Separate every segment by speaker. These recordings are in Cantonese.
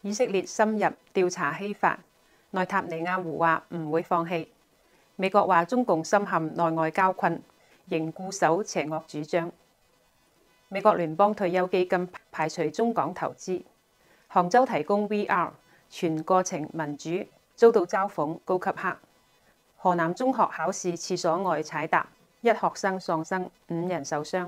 Speaker 1: 以色列深入調查希法，內塔尼亞胡話唔會放棄。美國話中共深陷內外交困，仍固守邪惡主張。美國聯邦退休基金排除中港投資。杭州提供 VR， 全過程民主，遭到嘲諷高級黑。河南中學考試廁所外踩踏，一學生喪生，5人受傷。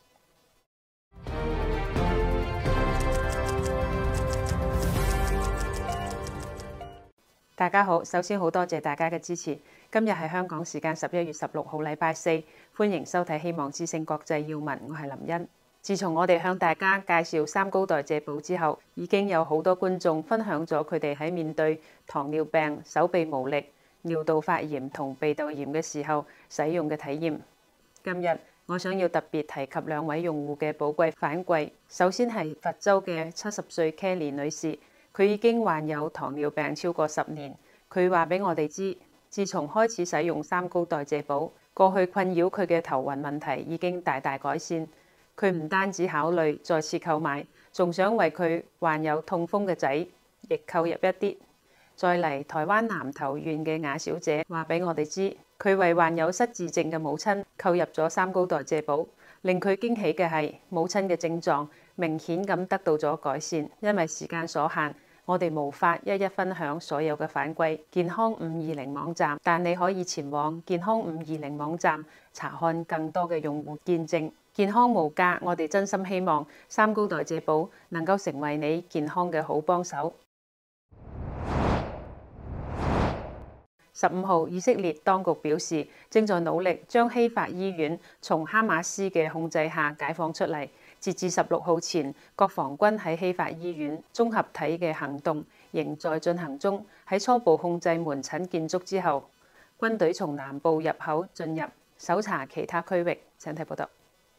Speaker 1: 大家好，首先好多謝大家嘅支持。今日係香港時間11月16號，禮拜四，歡迎收睇《希望之聲國際要聞》，我係林茵。自從我哋向大家介紹三高代謝寶之後，已經有好多觀眾分享咗佢哋喺面對糖尿病、手臂無力、尿道發炎同鼻竇炎嘅時候使用嘅體驗。今日我想要特別提及兩位用戶嘅寶貴反饋。首先係佛州嘅70歲 Kelly 女士。佢已經患有糖尿病超過10年，佢話俾我哋知，自從開始使用三高代謝寶，過去困擾佢嘅頭暈問題已經大大改善。佢唔單止考慮再次購買，仲想為佢患有痛風嘅仔亦購入一啲。再嚟，台灣南投縣嘅雅小姐話俾我哋知，佢為患有失智症嘅母親購入咗三高代謝寶，令佢驚喜嘅係母親嘅症狀明顯咁得到咗改善。因為時間所限，我哋無法一一分享所有嘅反饋。健康520網站，但你可以前往健康520網站查看更多嘅用戶見證。健康無價，我哋真心希望三高代謝寶能夠成為你健康嘅好幫手。15號，以色列當局表示正在努力將希法醫院從哈馬斯嘅控制下解放出嚟。截至16號前，國防軍喺希法醫院綜合體嘅行動仍在進行中。喺初步控制門診建築之後，軍隊從南部入口進入，搜查其他區域。請睇報道。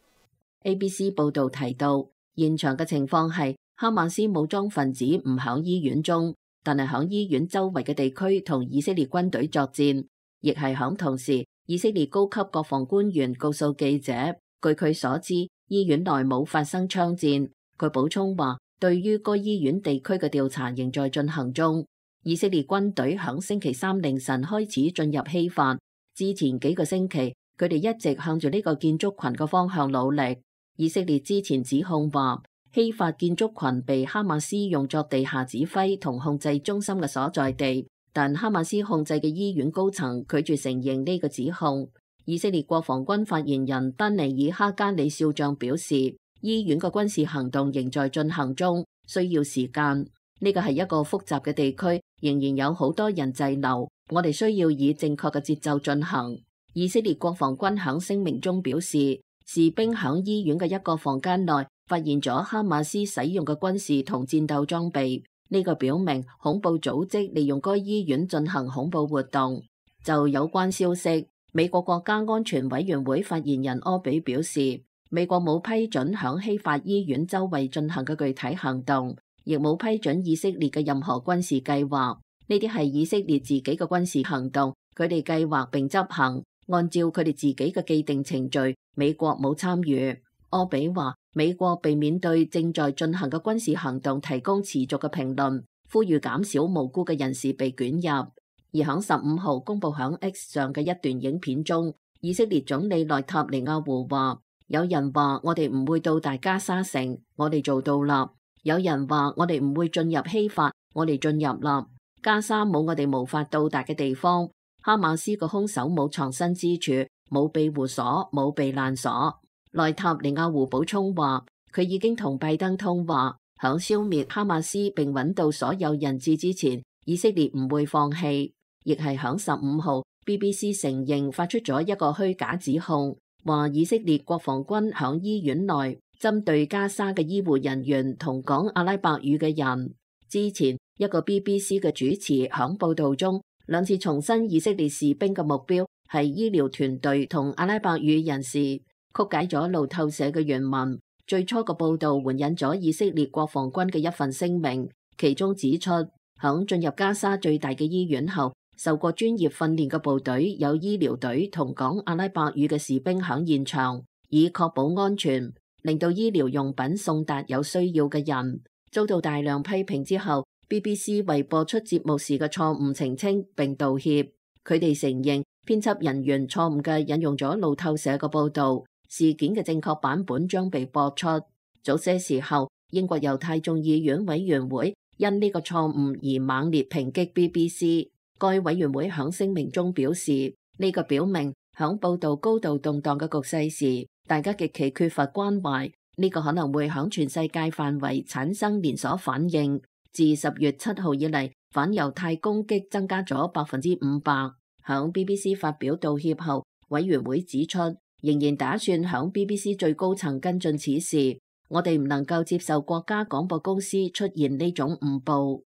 Speaker 2: ABC 報導提到，現場嘅情況係哈馬斯武裝分子唔喺醫院中，但係喺醫院周圍嘅地區同以色列軍隊作戰。亦係喺同時，以色列高級國防官員告訴記者，據佢所知，醫院內冇發生槍戰。佢補充話，對於該醫院地區嘅調查仍在進行中。以色列軍隊喺星期三凌晨開始進入希法。之前幾個星期，佢哋一直向住呢個建築群嘅方向努力。以色列之前指控話，希法建築群被哈馬斯用作地下指揮同控制中心嘅所在地，但哈馬斯控制嘅醫院高層拒絕承認呢個指控。以色列國防軍發言人丹尼爾哈加里少將表示，醫院嘅軍事行動仍在進行中，需要時間。呢個係一個複雜嘅地區，仍然有好多人滯留，我哋需要以正確嘅節奏進行。以色列國防軍喺聲明中表示，士兵喺醫院嘅一個房間內發現咗哈馬斯使用嘅軍事同戰鬥裝備，呢個表明恐怖組織利用該醫院進行恐怖活動。就有關消息，美國國家安全委員會發言人柯比表示，美國冇批准響希法醫院周圍進行嘅具體行動，亦冇批准以色列嘅任何軍事計劃。呢啲係以色列自己嘅軍事行動，佢哋計劃並執行，按照佢哋自己嘅既定程序。美國冇參與。柯比話，美國避免對正在進行嘅軍事行動提供持續嘅評論，呼籲減少無辜嘅人士被捲入。而喺15號公布響 X 上嘅一段影片中，以色列總理內塔尼亞胡話，有人話我哋唔會到達加沙城，我哋做到啦。有人話我哋唔會進入希法，我哋進入啦。加沙冇我哋無法到達嘅地方。哈馬斯個兇手冇藏身之處，冇庇護所，冇避難所。內塔尼亞胡補充話，佢已經同拜登通話，響消滅哈馬斯並揾到所有人質之前，以色列唔會放棄。亦係響15號 BBC 承認發出咗一個虛假指控，話以色列國防軍響醫院內針對加沙嘅醫護人員同講阿拉伯語嘅人。之前一個 BBC 嘅主持響報道中兩次重申以色列士兵嘅目標係醫療團隊同阿拉伯語人士，曲解咗路透社嘅原文。最初個報道援引咗以色列國防軍嘅一份聲明，其中指出響進入加沙最大嘅醫院後，受過專業訓練嘅部隊有醫療隊同講阿拉伯語嘅士兵響現場，以確保安全，令到醫療用品送達有需要嘅人。遭到大量批評之後 BBC 為播出節目時嘅錯誤澄清並道歉。佢哋承認編輯人員錯誤嘅引用咗路透社嘅報導，事件嘅正確版本將被播出。早些時候，英國猶太眾議院委員會因呢個錯誤而猛烈抨擊 BBC。該委員會響聲明中表示，呢個表明響報導高度動盪嘅局勢時，大家極其缺乏關懷。呢個可能會響全世界範圍產生連鎖反應。自10月7號以嚟，反猶太攻擊增加咗500%。響 BBC 發表道歉後，委員會指出，仍然打算響 BBC 最高層跟進此事。我哋唔能夠接受國家廣播公司出現呢種誤報。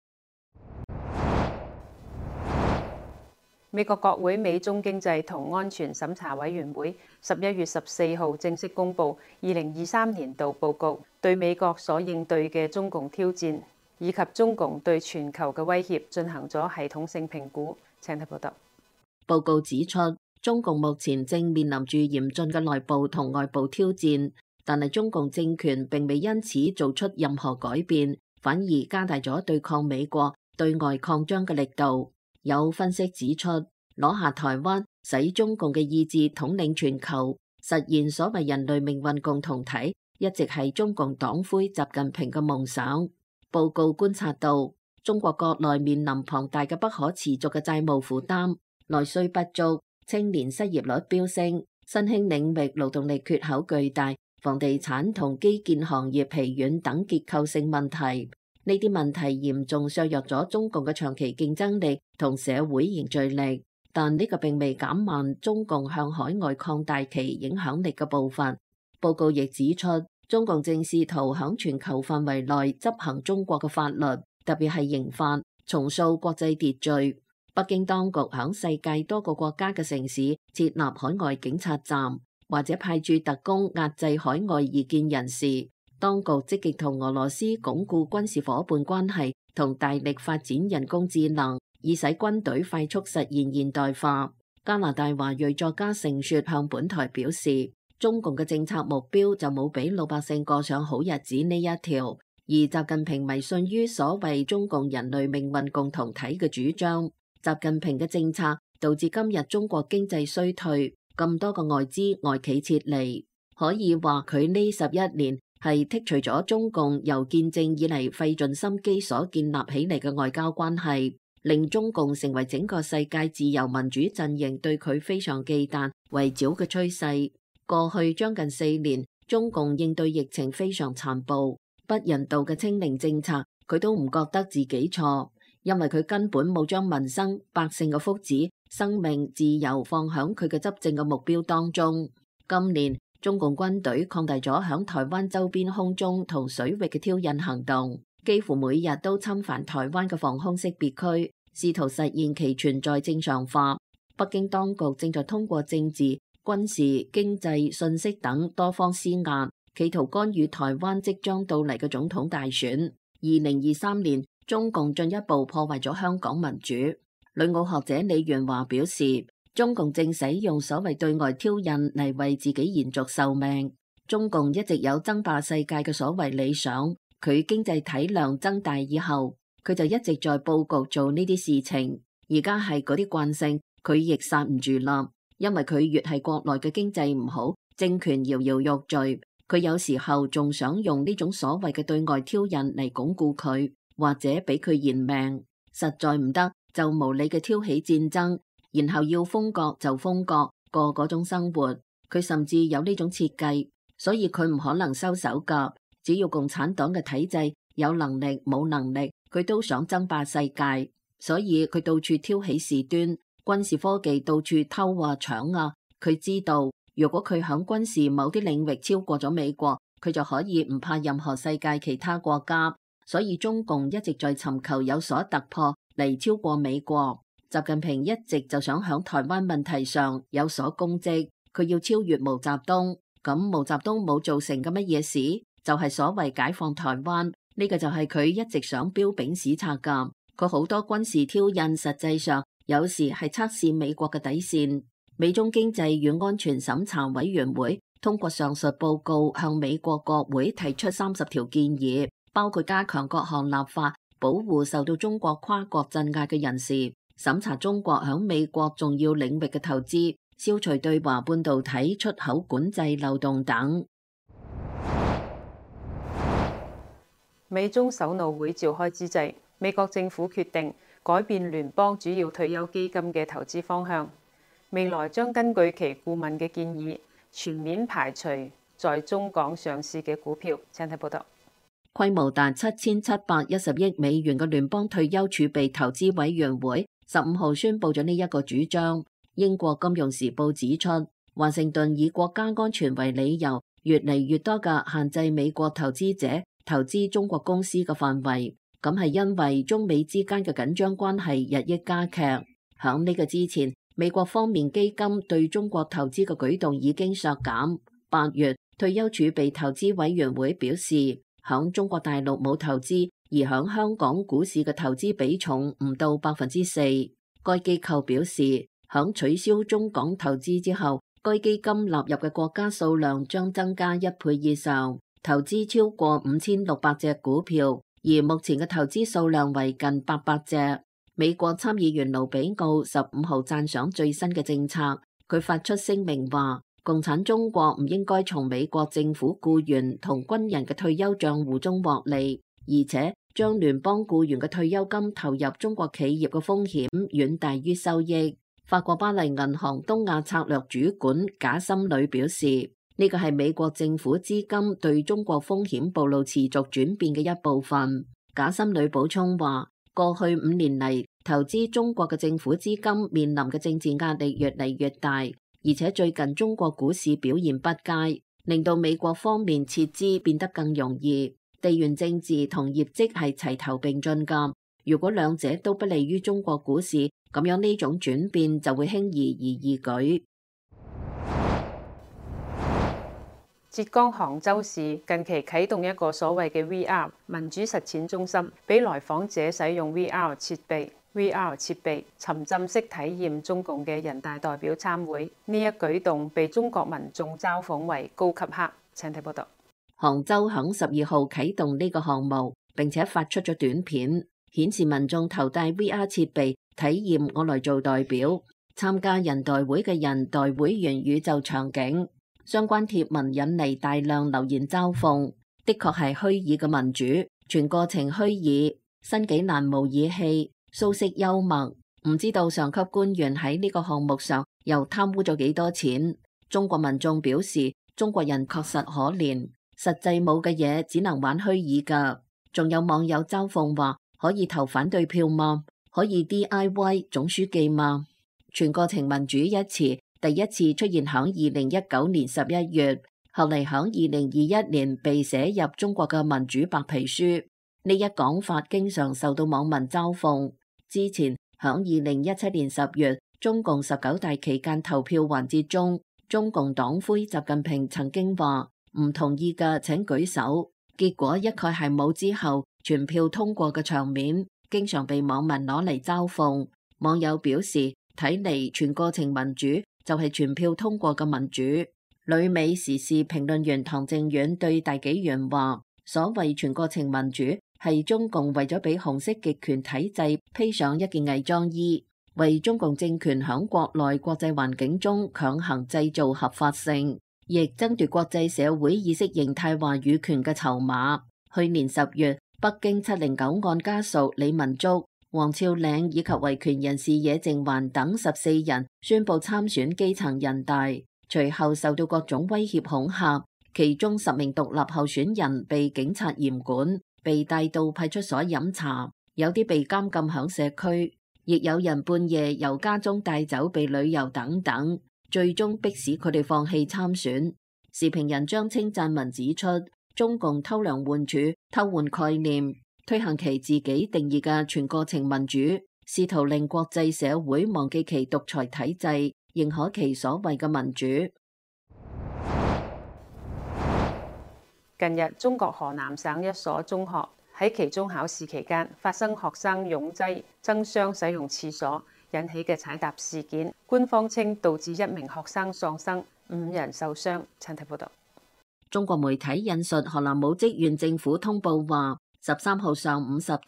Speaker 1: 美國國會美中經濟同安全審查委員會11月14號正式公布2023年度報告，對美國所應對嘅中共挑戰以及中共對全球嘅威脅進行咗系統性評估。請睇報道。
Speaker 2: 報告指出，中共目前正面臨住嚴峻嘅內部同外部挑戰，但係中共政權並未因此做出任何改變，反而加大咗對抗美國對外擴張嘅力度。有分析指出，攞下台灣使中共嘅意志統領全球，實現所謂人類命運共同體，一直係中共黨魁習近平嘅夢想。報告觀察到，中國國內面臨龐大嘅不可持續嘅債務負擔，內需不足，青年失業率飆升，新興領域勞動力缺口巨大，房地產同基建行業疲軟等結構性問題。呢啲問題嚴重削弱咗中共嘅長期競爭力同社會凝聚力，但呢個並未減慢中共向海外擴大其影響力嘅步伐。報告亦指出，中共正試圖響全球範圍內執行中國嘅法律，特別係刑法，重塑國際秩序。北京當局響世界多個國家嘅城市設立海外警察站，或者派駐特工壓制海外異見人士。當局積極同俄羅斯鞏固軍事夥伴關係，同大力發展人工智能，以使軍隊快速實現現代化。加拿大華裔作家盛雪向本台表示，中共嘅政策目標就冇俾老百姓過上好日子呢一條，而習近平迷信於所謂中共人類命運共同體嘅主張。習近平嘅政策導致今日中國經濟衰退，咁多個外資外企撤離，可以話佢呢11年係剔除咗中共由建政以嚟費盡心機所建立起嚟嘅外交關係，令中共成為整個世界自由民主陣營對佢非常忌憚圍剿嘅趨勢。過去將近4年，中共應對疫情非常殘暴、不人道嘅清零政策，佢都唔覺得自己錯，因為佢根本冇將民生、百姓嘅福祉、生命、自由放響佢嘅執政嘅目標當中。今年，中共軍隊擴大咗響台灣周邊空中同水域嘅挑釁行動，幾乎每日都侵犯台灣嘅防空識別區，試圖實現其存在正常化。北京當局正在通過政治、軍事、經濟、信息等多方施壓，企圖干預台灣即將到嚟嘅總統大選。2023年，中共進一步破壞咗香港民主。旅澳學者李元華表示，中共正使用所謂對外挑釁嚟為自己延續壽命。中共一直有爭霸世界嘅所謂理想，佢經濟體量增大以後，佢就一直在佈局做呢啲事情。而家係嗰啲慣性，佢亦剎唔住啦。因為佢越係國內嘅經濟唔好，政權搖搖欲墜，佢有時候仲想用呢種所謂嘅對外挑釁嚟鞏固佢，或者俾佢延命。實在唔得，就無理嘅挑起戰爭。然後要封國就封國，過嗰種生活，佢甚至有呢種設計，所以佢唔可能收手㗎。只要共產黨嘅體制有能力冇能力，佢都想爭霸世界，所以佢到處挑起事端，軍事科技到處偷啊搶啊。佢知道，如果佢響軍事某啲領域超過咗美國，佢就可以唔怕任何世界其他國家。所以中共一直在尋求有所突破嚟超過美國。習近平一直就想響台灣問題上有所功績，佢要超越毛澤東。咁毛澤東冇做成嘅乜嘢事，就係所謂解放台灣，呢個就係佢一直想標炳史冊噶。佢好多軍事挑釁，實際上有時係測試美國嘅底線。美中經濟與安全審查委員會通過上述報告，向美國國會提出30條建議，包括加強各項立法， 保護受到中國跨國鎮壓嘅人士，審查中國響美國重要領域嘅投資，消除對華半導體出口管制漏洞等。
Speaker 1: 美中首腦會召開之際，美國政府決定改變聯邦主要退休基金嘅投資方向，未來將根據其顧問嘅建議，全面排除在中港上市嘅股票。請睇報道。
Speaker 2: 規模達7710億美元嘅聯邦退休儲備投資委員會15號宣布咗呢一個主張。英國金融時報指出，華盛頓以國家安全為理由，越嚟越多嘅限制美國投資者投資中國公司嘅範圍，咁係因為中美之間嘅緊張關係日益加劇。響呢個之前，美國方面基金對中國投資嘅舉動已經削減。8月，退休儲備投資委員會表示，響中國大陸冇投資，而響香港股市嘅投資比重唔到4%。該機構表示，響取消中港投資之後，該基金納入嘅國家數量將增加1倍以上，投資超過5600隻股票，而目前嘅投資數量為近800隻。美國參議員盧比奧15號讚賞最新嘅政策，佢發出聲明話，共產中國唔應該從美國政府僱員同軍人嘅退休賬戶中獲利，而且將聯邦僱員嘅退休金投入中國企業嘅風險遠大於收益。法國巴黎銀行東亞策略主管賈森呂表示，呢個係美國政府資金對中國風險暴露持續轉變嘅一部分。賈森呂補充話，過去5年嚟，投資中國嘅政府資金面臨嘅政治壓力越嚟越大，而且最近中國股市表現不佳，令到美國方面撤資變得更容易。地緣政治同業績係齊頭並進㗎，如果兩者都不利於中國股市，咁樣呢種轉變就會輕而易舉。
Speaker 1: 浙江杭州市近期啟動一個所謂嘅 VR 民主實踐中心，俾來訪者使用 VR 設備沉浸式體驗中共嘅人大代表參會。呢一舉動被中國民眾嘲諷為高級黑。請睇報道。
Speaker 2: 杭州響12號啟動呢個項目，並且發出咗短片，顯示民眾頭戴 VR 設備體驗我來做代表，參加人代會嘅人代會員宇宙場景。相關貼文引嚟大量留言嘲諷，的確係虛擬嘅民主，全過程虛擬，新紀蘭模擬器，蘇式幽默，唔知道上級官員喺呢個項目上又貪污咗幾多錢。中國民眾表示，中國人確實可憐，實際冇嘅嘢只能玩虛擬㗎。仲有網友嘲諷話，可以投反對票嗎？可以 DIY 總書記嗎？全過程民主一詞第一次出現響2019年11月，後嚟響2021年被寫入中國嘅民主白皮書。呢一講法經常受到網民嘲諷。之前響2017年10月，中共19大期間投票環節中，中共黨魁習近平曾經話唔同意嘅請舉手，結果一概係冇之後全票通過嘅場面，經常被網民攞嚟嘲諷。網友表示，睇嚟全過程民主就係全票通過嘅民主。旅美時事評論員唐正遠對大紀元話，所謂全過程民主係中共為咗俾紅色極權體制披上一件偽裝衣，為中共政權響國內國際環境中強行製造合法性，亦爭奪國際社會意識形態話語權嘅籌碼。去年10月，北京709案家屬李文竹、黃峭嶺以及維權人士野靜環等14人宣布參選基層人大，隨後受到各種威脅恐嚇，其中10名獨立候選人被警察嚴管，被帶到派出所飲茶，有啲被監禁響社區，亦有人半夜由家中帶走被旅遊等等，最終迫使佢哋放棄參選。時評人張清撰文指出，中共偷梁換柱、偷換概念，推行其自己定義嘅全過程民主，試圖令國際社會忘記其獨裁體制，認可其所謂嘅民主。
Speaker 1: 近日，中國河南省一所中學喺期中考試期間發生學生擁擠爭相使用廁所引起嘅踩踏事件，官方稱導致1名學生喪生，5人受傷。請睇報道。
Speaker 2: 中國媒體引述河南武績縣政府通報話，13號上午10點，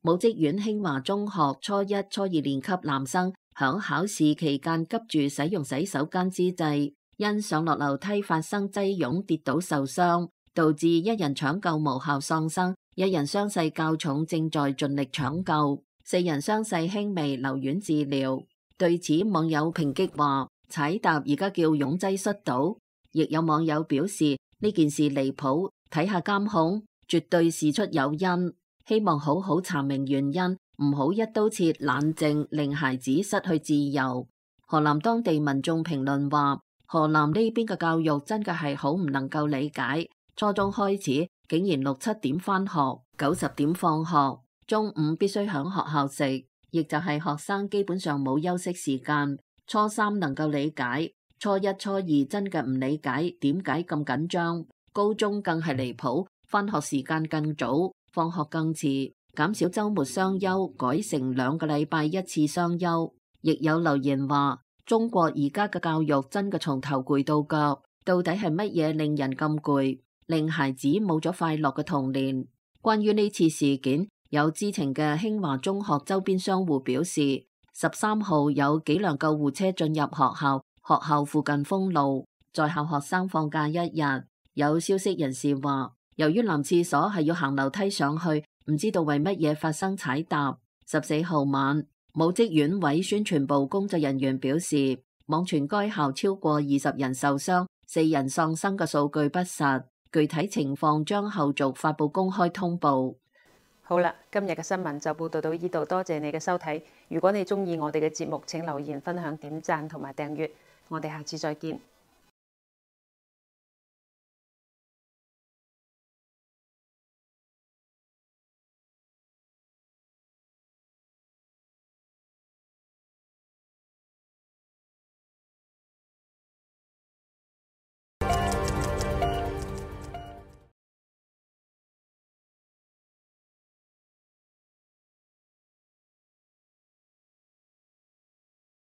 Speaker 2: 武職縣興華中學初一、初二年級男生響考試期間急住使用洗手間之際，因上落樓梯發生擠擁跌倒受傷，導致一人搶救無效喪生，一人傷勢較重正在盡力搶救，4人傷勢輕微留院治療。對此，網友抨擊話：踩踏而家叫擁擠摔倒。亦有網友表示呢件事離譜，睇下監控，絕對事出有因。希望好好查明原因，唔好一刀切冷靜，令孩子失去自由。河南當地民眾評論話：河南呢邊嘅教育真嘅係好唔能夠理解，初中開始竟然6、7點返學，9、10點放學，中午必須響學校食，亦就係學生基本上冇休息時間。初三能夠理解，初一、初二真嘅唔理解點解咁緊張。高中更係離譜，返學時間更早，放學更遲，減少週末雙休，改成2個禮拜一次雙休。亦有留言話：中國而家嘅教育真嘅從頭攰到腳，到底係乜嘢令人咁攰，令孩子冇咗快樂嘅童年？關於呢次事件，有知情嘅興華中學周邊商戶表示，13號有幾輛救護車進入學校，學校附近封路，在校學生放假1日。有消息人士話，由於男廁所係要行樓梯上去，唔知道為乜嘢發生踩踏。14號晚，武職縣委宣傳部工作人員表示，網傳該校超過20人受傷、4人喪生嘅數據不實，具體情況將後續發布公開通報。
Speaker 1: 好啦，今日嘅新聞就報道到呢度，多謝你嘅收睇。如果你鍾意我哋嘅節目，請留言、分享、點讚同埋訂閱。我哋下次再見。